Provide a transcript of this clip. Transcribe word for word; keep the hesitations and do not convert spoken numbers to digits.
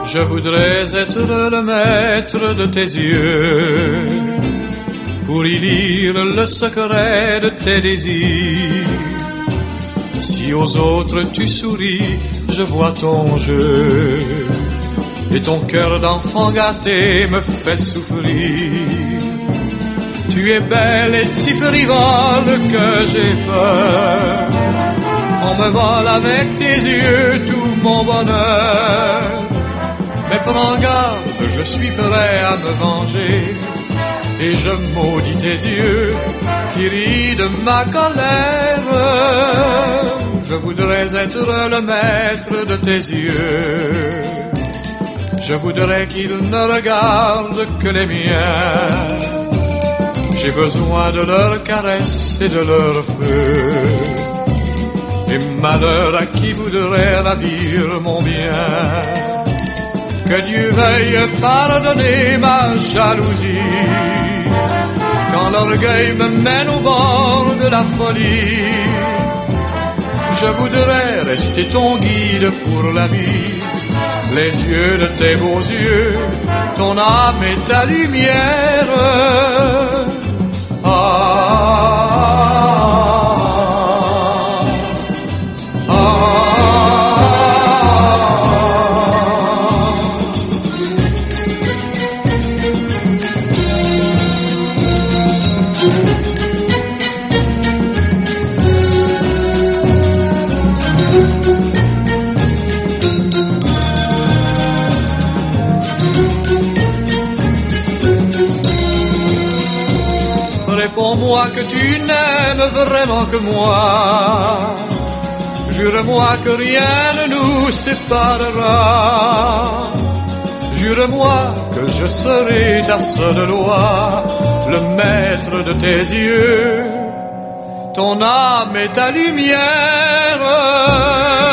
Je voudrais être le maître de tes yeux, pour y lire le secret de tes désirs. Si aux autres tu souris, je vois ton jeu, et ton cœur d'enfant gâté me fait souffrir. Tu es belle et si frivole que j'ai peur. On me vole avec tes yeux tout mon bonheur. Mais prends garde, je suis prêt à me venger, et je maudis tes yeux qui rient de ma colère. Je voudrais être le maître de tes yeux. Je voudrais qu'ils ne regardent que les miens. J'ai besoin de leurs caresses et de leur feu. Et malheur à qui voudrait ravir mon bien. Que Dieu veuille pardonner ma jalousie, quand l'orgueil me mène au bord de la folie. Je voudrais rester ton guide pour la vie, les yeux de tes beaux yeux, ton âme et ta lumière. Ah, réponds-moi que tu n'aimes vraiment que moi. Jure-moi que rien ne nous séparera. Jure-moi que je serai ta seule loi, le maître de tes yeux, ton âme et ta lumière.